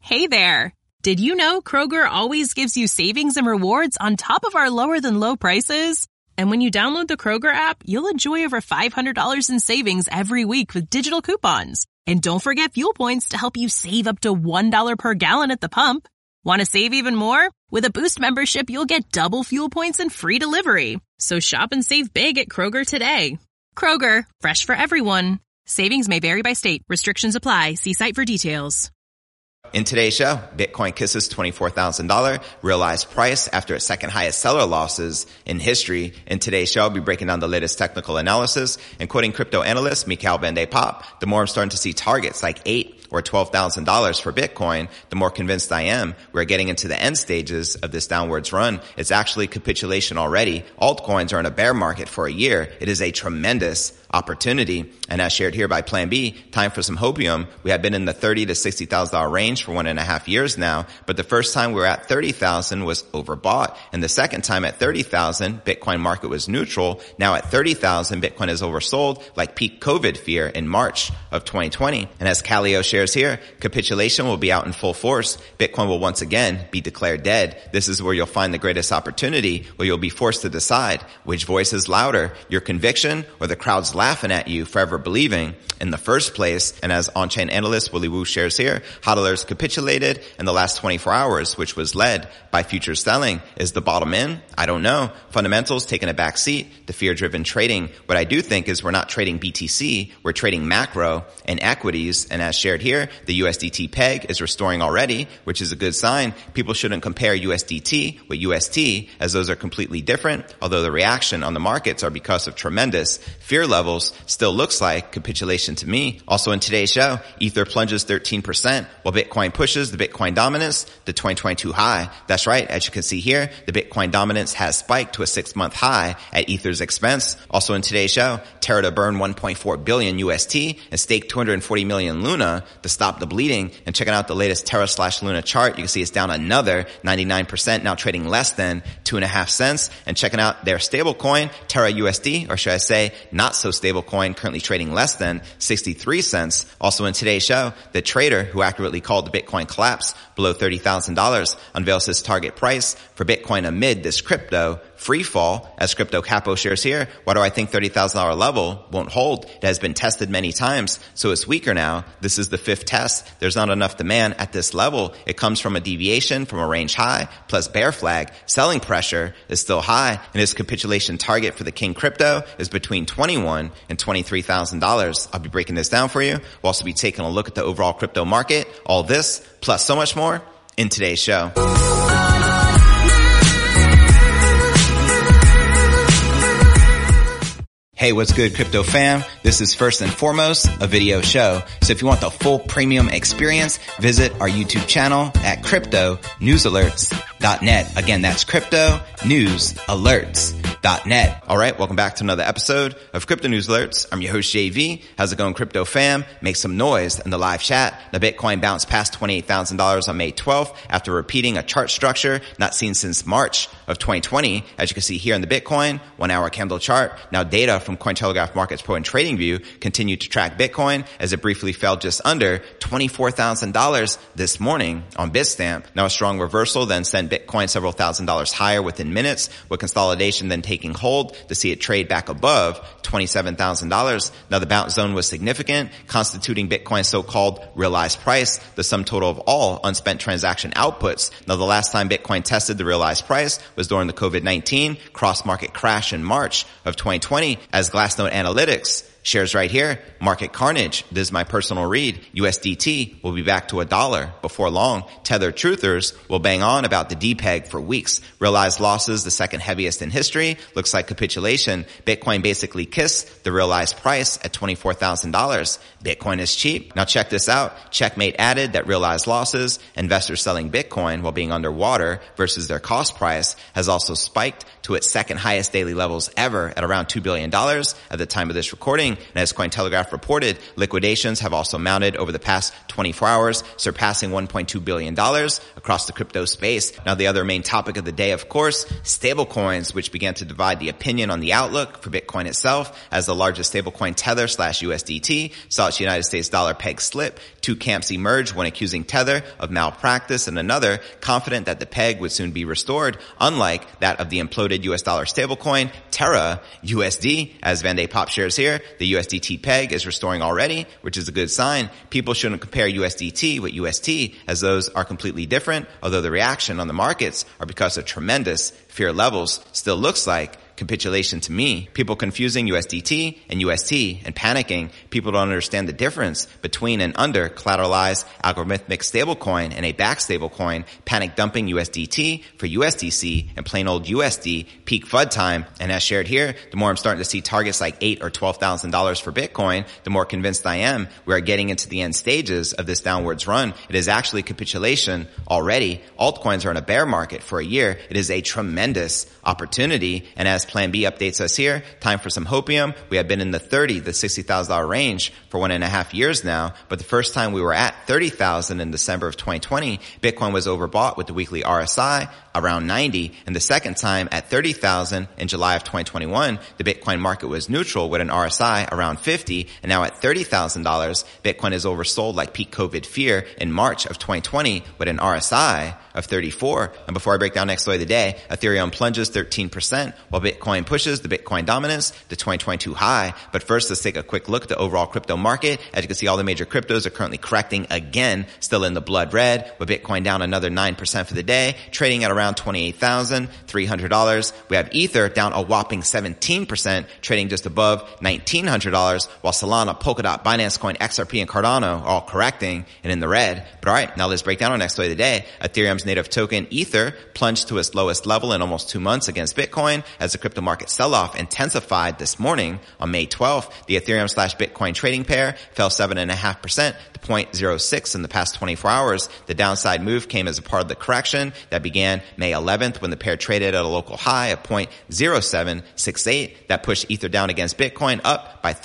Hey there! Did you know Kroger always gives you savings and rewards on top of our lower-than-low prices? And when you download the Kroger app, you'll enjoy over $500 in savings every week with digital coupons. And don't forget fuel points to help you save up to $1 per gallon at the pump. Want to save even more? With a Boost membership, you'll get double fuel points and free delivery. So shop and save big at Kroger today. Kroger, fresh for everyone. Savings may vary by state. Restrictions apply. See site for details. In today's show, Bitcoin kisses $24,000 realized price after its second highest seller losses in history. In today's show, I'll be breaking down the latest technical analysis and quoting crypto analyst Mikhail van de Poppe. The more I'm starting to see targets like $8,000 or $12,000 for Bitcoin, the more convinced I am we're getting into the end stages of this downwards run. It's actually capitulation already. Altcoins are in a bear market for a year. It is a tremendous opportunity. And as shared here by Plan B, time for some hopium. We have been in the $30,000 to $60,000 range for 1.5 years now, but the first time we were at 30,000 was overbought. And the second time at 30,000, Bitcoin market was neutral. Now at 30,000, Bitcoin is oversold like peak COVID fear in March of 2020. And as Calio shares here, capitulation will be out in full force. Bitcoin will once again be declared dead. This is where you'll find the greatest opportunity, where you'll be forced to decide which voice is louder, your conviction or the crowd's laughing at you for ever believing in the first place. And as on-chain analyst Willy Woo shares here, hodlers capitulated in the last 24 hours, which was led by futures selling. Is the bottom in? I don't know. Fundamentals taking a back seat, the fear-driven trading. What I do think is we're not trading BTC, we're trading macro and equities. And as shared here, the USDT peg is restoring already, which is a good sign. People shouldn't compare USDT with UST, as those are completely different, although the reaction on the markets are because of tremendous fear levels. Still looks like capitulation to me. Also in today's show, Ether plunges 13%, while Bitcoin pushes the Bitcoin dominance, the 2022 high. That's right. As you can see here, the Bitcoin dominance has spiked to a 6-month high at Ether's expense. Also in today's show, Terra to burn 1.4 billion UST and stake 240 million Luna to stop the bleeding. And checking out the latest Terra/Luna chart, you can see it's down another 99%, now trading less than 2.5 cents. And checking out their stable coin, Terra USD, or should I say not so stable coin, currently trading less than 63 cents. Also in today's show, the trader who accurately called the Bitcoin collapse below $30,000 unveils his target price for Bitcoin amid this crypto free fall. As Crypto Capo shares here, why do I think $30,000 level won't hold? It has been tested many times, so it's weaker now. This is the 5th test. There's not enough demand at this level. It comes from a deviation from a range high plus bear flag. Selling pressure is still high, and his capitulation target for the King Crypto is between $21,000 and $23,000. I'll be breaking this down for you. We'll also be taking a look at the overall crypto market. All this, plus so much more, in today's show. Hey, what's good, crypto fam? This is first and foremost a video show. So if you want the full premium experience, visit our YouTube channel at cryptonewsalerts.net. Again, that's cryptonewsalerts.net. All right, welcome back to another episode of Crypto News Alerts. I'm your host, JV. How's it going, crypto fam? Make some noise in the live chat. The Bitcoin bounced past $28,000 on May 12th after repeating a chart structure not seen since March of 2020. As you can see here in the Bitcoin 1-hour candle chart. Now data from Cointelegraph Markets Pro and TradingView continued to track Bitcoin as it briefly fell just under $24,000 this morning on Bitstamp. Now a strong reversal then sent Bitcoin several $1,000s higher within minutes, with consolidation then taking hold to see it trade back above $27,000. Now the bounce zone was significant, constituting Bitcoin's so-called realized price, the sum total of all unspent transaction outputs. Now the last time Bitcoin tested the realized price was during the COVID-19 cross-market crash in March of 2020. As Glassnode Analytics shares right here, market carnage. This is my personal read. USDT will be back to $1 before long. Tether truthers will bang on about the DPEG for weeks. Realized losses, the second heaviest in history. Looks like capitulation. Bitcoin basically kissed the realized price at $24,000. Bitcoin is cheap. Now check this out. Checkmate added that realized losses, investors selling Bitcoin while being underwater versus their cost price, has also spiked to its second highest daily levels ever at around $2 billion at the time of this recording. morning. And as Cointelegraph reported, liquidations have also mounted over the past 24 hours, surpassing $1.2 billion across the crypto space. Now, the other main topic of the day, of course, stablecoins, which began to divide the opinion on the outlook for Bitcoin itself, as the largest stablecoin Tether/USDT saw its United States dollar peg slip. Two camps emerged, one accusing Tether of malpractice and another confident that the peg would soon be restored, unlike that of the imploded US dollar stablecoin Terra USD. As Van Day Pop shares here, the USDT peg is restoring already, which is a good sign. People shouldn't compare USDT with UST, as those are completely different, although the reaction on the markets are because of tremendous fear levels. Still looks like capitulation to me. People confusing USDT and UST and panicking. People don't understand the difference between an under collateralized algorithmic stablecoin and a backed stablecoin, panic dumping USDT for USDC and plain old USD peak FUD time. And as shared here, the more I'm starting to see targets like $8,000 or $12,000 for Bitcoin, the more convinced I am we are getting into the end stages of this downwards run. It is actually capitulation already. Altcoins are in a bear market for a year. It is a tremendous opportunity. And as Plan B updates us here, time for some hopium. We have been in the $30,000 to $60,000 range for 1.5 years now, but the first time we were at $30,000 in December of 2020, Bitcoin was overbought with the weekly RSI around 90, and the second time at $30,000 in July of 2021, the Bitcoin market was neutral with an RSI around 50, and now at $30,000, Bitcoin is oversold like peak COVID fear in March of 2020 with an RSI of 34. And before I break down next story of the day, Ethereum plunges 13%, while Bitcoin pushes the Bitcoin dominance to 2022 high. But first, let's take a quick look at the overall crypto market. As you can see, all the major cryptos are currently correcting again, still in the blood red, with Bitcoin down another 9% for the day, trading at around $28,300. We have Ether down a whopping 17%, trading just above $1,900, while Solana, Polkadot, Binance Coin, XRP, and Cardano are all correcting and in the red. But all right, now let's break down our next story of the day. Ethereum's native token Ether plunged to its lowest level in almost 2 months against Bitcoin as the crypto market sell-off intensified this morning on May 12th. The Ethereum/Bitcoin trading pair fell 7.5% to 0.06 in the past 24 hours. The downside move came as a part of the correction that began May 11th when the pair traded at a local high of 0.0768 that pushed Ether down against Bitcoin up by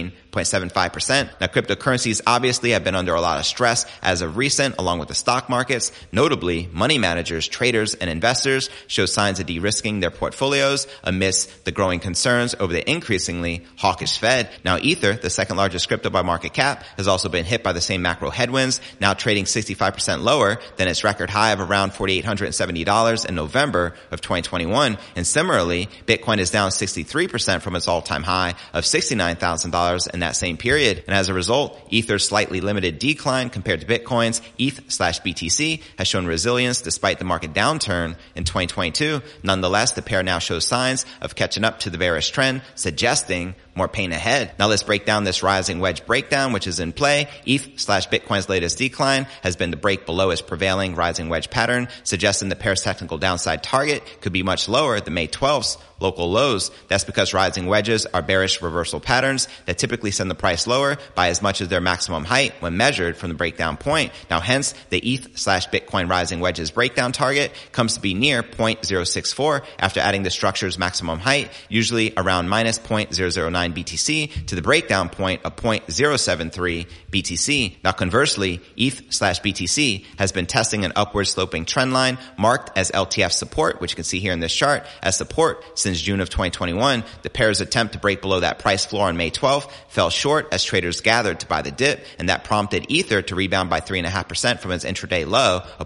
13.75%. Now, cryptocurrencies obviously have been under a lot of stress as of recent, along with the stock markets. Notably, money managers, traders, and investors show signs of de-risking their portfolios amidst the growing concerns over the increasingly hawkish Fed. Now, Ether, the second largest crypto by market cap, has also been hit by the same macro headwinds, now trading 65% lower than its record high of around $4,870 in November of 2021. And similarly, Bitcoin is down 63% from its all-time high of $69,000 in that same period. And as a result, Ether's slightly limited decline compared to Bitcoin's ETH/BTC has shown resilience despite the market downturn in 2022. Nonetheless, the pair now shows signs of catching up to the bearish trend, suggesting more pain ahead. Now let's break down this rising wedge breakdown, which is in play. ETH/Bitcoin's latest decline has been to break below its prevailing rising wedge pattern, suggesting the pair's technical downside target could be much lower than May 12th's local lows. That's because rising wedges are bearish reversal patterns that typically send the price lower by as much as their maximum height when measured from the breakdown point. Now hence, the ETH/Bitcoin rising wedges breakdown target comes to be near 0.064 after adding the structure's maximum height, usually around minus 0.009 BTC to the breakdown point of 0.073 BTC. Now conversely, ETH/BTC has been testing an upward sloping trend line marked as LTF support, which you can see here in this chart as support since June of 2021. The pair's attempt to break below that price floor on May 12th fell short as traders gathered to buy the dip, and that prompted Ether to rebound by 3.5% from its intraday low of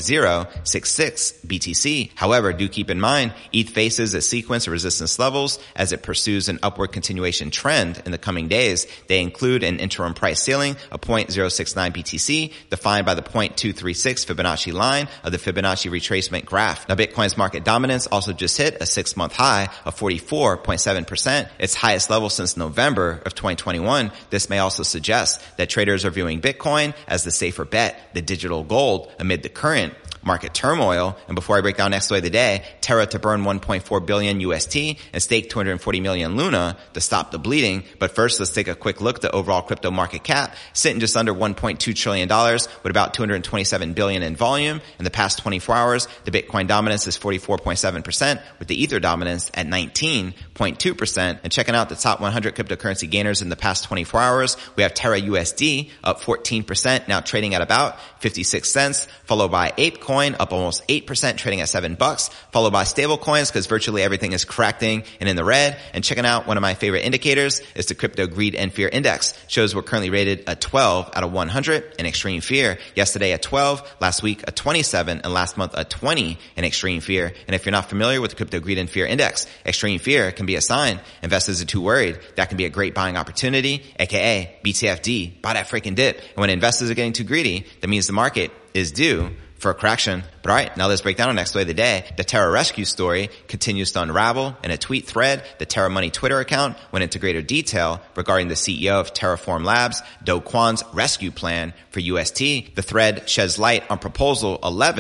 0.066 BTC. However, do keep in mind, ETH faces a sequence of resistance levels as it pursues an upward continuation trend in the coming days. They include an interim price ceiling of 0.069 BTC defined by the 0.236 Fibonacci line of the Fibonacci retracement graph. Now, Bitcoin's market dominance also just hit a 6-month high of 44.7%, its highest level since November of 2021. This may also suggest that traders are viewing Bitcoin as the safer bet, the digital gold, amid the current market turmoil. And before I break down next story of the day, Terra to burn 1.4 billion UST and stake 240 million Luna to stop the bleeding. But first, let's take a quick look at the overall crypto market cap, sitting just under $1.2 trillion with about 227 billion in volume. In the past 24 hours, the Bitcoin dominance is 44.7%, with the Ether dominance at 19.2%. And checking out the top 100 cryptocurrency gainers in the past 24 hours. We have Terra USD up 14%, now trading at about 56 cents, followed by ApeCoin up almost 8%, trading at $7, followed by stablecoins because virtually everything is correcting and in the red. And checking out one of my favorite indicators is the Crypto Greed and Fear Index. Shows we're currently rated a 12 out of 100 in extreme fear. Yesterday a 12, last week a 27, and last month a 20 in extreme fear. And if you're not familiar with the Crypto Greed and Fear Index, extreme fear can be a sign investors are too worried. That can be a great buying opportunity, aka BTFD, buy that freaking dip. And when investors are getting too greedy, that means the market is due for a correction. But all right, now let's break down our next story of the day. The Terra rescue story continues to unravel. In a tweet thread, the Terra Money Twitter account went into greater detail regarding the CEO of Terraform Labs, Do Kwon's rescue plan for UST. The thread sheds light on Proposal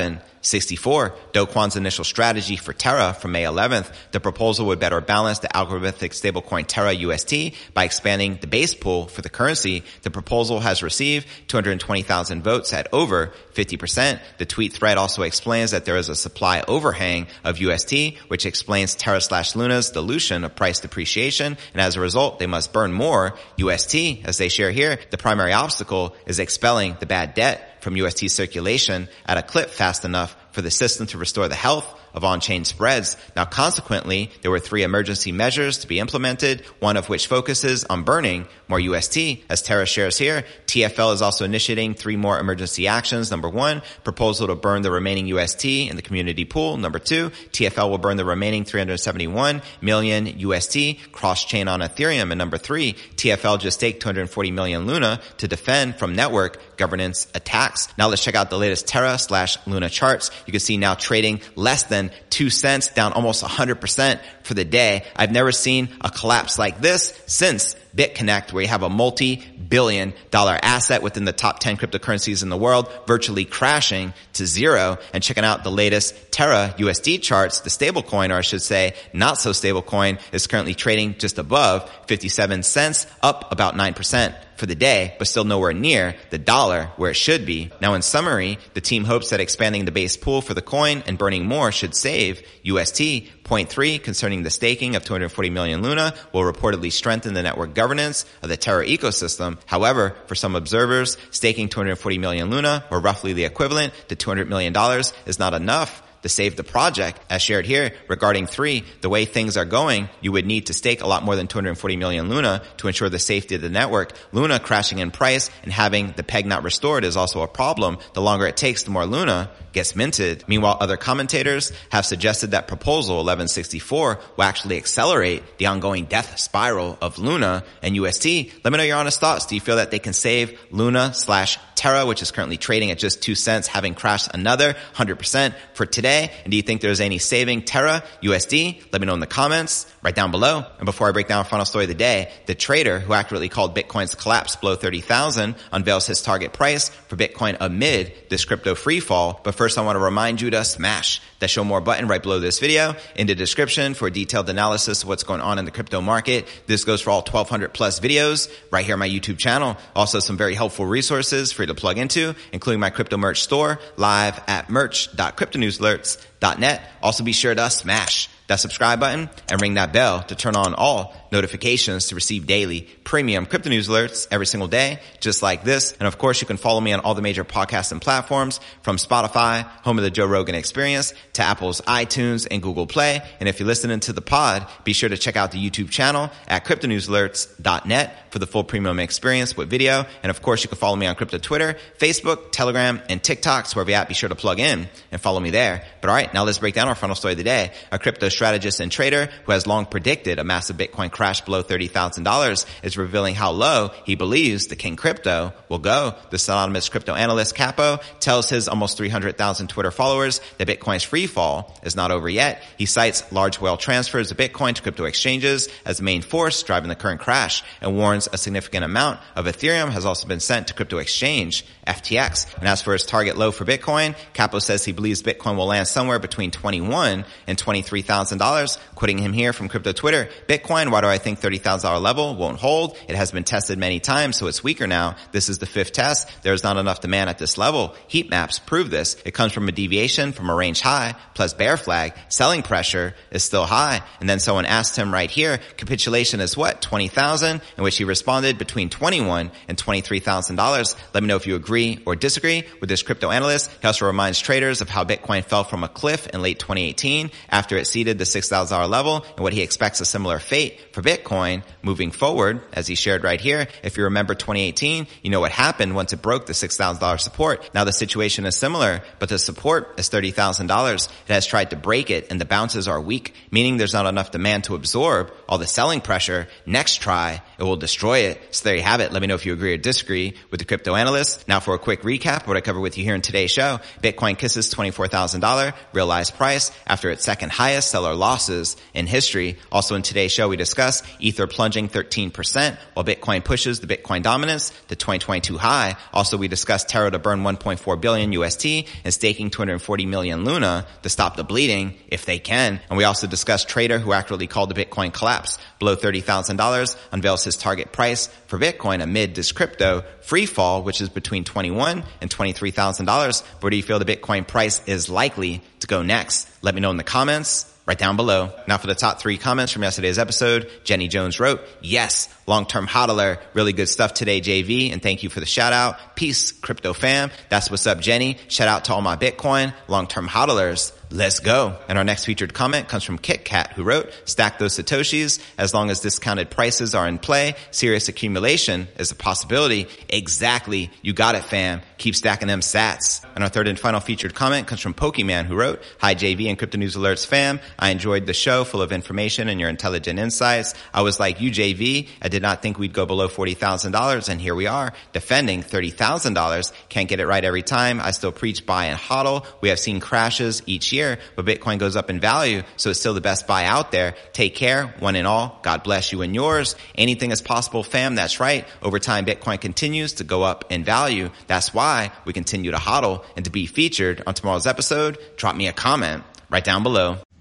1164, Do Kwon's initial strategy for Terra from May 11th. The proposal would better balance the algorithmic stablecoin Terra UST by expanding the base pool for the currency. The proposal has received 220,000 votes at over 50%. The tweet thread also explains that there is a supply overhang of UST, which explains Terra/Luna's dilution of price depreciation, and as a result, they must burn more UST. As they share here, the primary obstacle is expelling the bad debt from UST circulation at a clip fast enough for the system to restore the health of on-chain spreads. Now, consequently, there were 3 emergency measures to be implemented, one of which focuses on burning more UST. As Terra shares here, TFL is also initiating 3 more emergency actions. Number 1, proposal to burn the remaining UST in the community pool. Number 2, TFL will burn the remaining 371 million UST cross-chain on Ethereum. And number 3, TFL just staked 240 million Luna to defend from network governance attacks. Now let's check out the latest Terra/Luna charts. You can see now trading less than 2 cents, down almost 100% for the day. I've never seen a collapse like this since BitConnect, where you have a multi-billion-dollar asset within the top 10 cryptocurrencies in the world virtually crashing to zero. And checking out the latest Terra USD charts, the stablecoin, or I should say not so stablecoin, is currently trading just above 57 cents, up about 9% for the day, but still nowhere near the dollar where it should be. Now in summary, the team hopes that expanding the base pool for the coin and burning more should save UST. Point 3, concerning the staking of 240 million Luna, will reportedly strengthen the network governance of the Terra ecosystem. However, for some observers, staking 240 million Luna, or roughly the equivalent to $200 million, is not enough to save the project. As shared here, regarding 3, the way things are going, you would need to stake a lot more than 240 million Luna to ensure the safety of the network. Luna crashing in price and having the peg not restored is also a problem. The longer it takes, the more Luna gets minted. Meanwhile, other commentators have suggested that Proposal 1164 will actually accelerate the ongoing death spiral of Luna and UST. Let me know your honest thoughts. Do you feel that they can save Luna/Terra, which is currently trading at just 2 cents, having crashed another 100% for today? And do you think there's any saving Terra USD? Let me know in the comments right down below. And before I break down our final story of the day, the trader who accurately called Bitcoin's collapse below 30,000 unveils his target price for Bitcoin amid this crypto free fall. But first, I want to remind you to smash that show more button right below this video in the description for a detailed analysis of what's going on in the crypto market. This goes for all 1,200 plus videos right here on my YouTube channel. Also some very helpful resources for you to plug into, including my crypto merch store live at merch.cryptonewsalerts.net. Also be sure to smash that subscribe button and ring that bell to turn on all notifications to receive daily premium crypto news alerts every single day, just like this. And of course, you can follow me on all the major podcasts and platforms, from Spotify, home of the Joe Rogan Experience, to Apple's iTunes and Google Play. And if you're listening to the pod, be sure to check out the YouTube channel at cryptonewsalerts.net for the full premium experience with video. And of course, you can follow me on crypto Twitter, Facebook, Telegram, and TikTok. So wherever you're at, be sure to plug in and follow me there. But all right, now let's break down our final story of the day. A crypto strategist and trader who has long predicted a massive Bitcoin crash below $30,000 is revealing how low he believes the King Crypto will go. The synonymous crypto analyst Capo tells his almost 300,000 Twitter followers that Bitcoin's free fall is not over yet. He cites large whale transfers of Bitcoin to crypto exchanges as the main force driving the current crash, and warns a significant amount of Ethereum has also been sent to crypto exchange FTX. And as for his target low for Bitcoin, Capo says he believes Bitcoin will land somewhere between $21,000 and $23,000. Quoting him here from crypto Twitter, Bitcoin, why do I I think $30,000 level won't hold. It has been tested many times, so it's weaker now. This is the fifth test. There's not enough demand at this level. Heat maps prove this. It comes from a deviation from a range high plus bear flag. Selling pressure is still high. And then someone asked him right here, capitulation is what? 20,000, in which he responded between $21,000 and $23,000. Let me know if you agree or disagree with this crypto analyst. He also reminds traders of how Bitcoin fell from a cliff in late 2018 after it seeded the $6,000 level, and what he expects a similar fate for Bitcoin moving forward, as he shared right here. If you remember 2018, you know what happened once it broke the $6,000 support. Now the situation is similar, but the support is $30,000. It has tried to break it, and the bounces are weak, meaning there's not enough demand to absorb all the selling pressure. Next try, it will destroy it. So there you have it. Let me know if you agree or disagree with the crypto analyst. Now for a quick recap of what I covered with you here in today's show. Bitcoin kisses $24,000 realized price after its second highest seller losses in history. Also in today's show, we discuss Ether plunging 13% while Bitcoin pushes the Bitcoin dominance to 2022 high. Also, we discussed Terra to burn 1.4 billion UST and staking 240 million Luna to stop the bleeding if they can. And we also discussed Trader, who accurately called the Bitcoin collapse below $30,000, unveils his target price for Bitcoin amid this crypto free fall, which is between $21,000 and $23,000. Where do you feel the Bitcoin price is likely to go next? Let me know in the comments right down below. Now for the top 3 comments from yesterday's episode. Jenny Jones wrote, yes, long-term hodler. Really good stuff today, JV. And thank you for the shout out. Peace, crypto fam. That's what's up, Jenny. Shout out to all my Bitcoin long-term hodlers. Let's go. And our next featured comment comes from KitKat, who wrote, stack those Satoshis. As long as discounted prices are in play, serious accumulation is a possibility. Exactly. You got it, fam. Keep stacking them sats. And our third and final featured comment comes from Pokemon, who wrote, hi, JV and Crypto News Alerts fam. I enjoyed the show, full of information and your intelligent insights. I was like you, JV. I did not think we'd go below $40,000, and here we are, defending $30,000. Can't get it right every time. I still preach buy and hodl. We have seen crashes each year, but Bitcoin goes up in value, so it's still the best buy out there. Take care, one and all. God bless you and yours. Anything is possible, fam. That's right. Over time, Bitcoin continues to go up in value. That's why we continue to hodl. And to be featured on tomorrow's episode, drop me a comment right down below.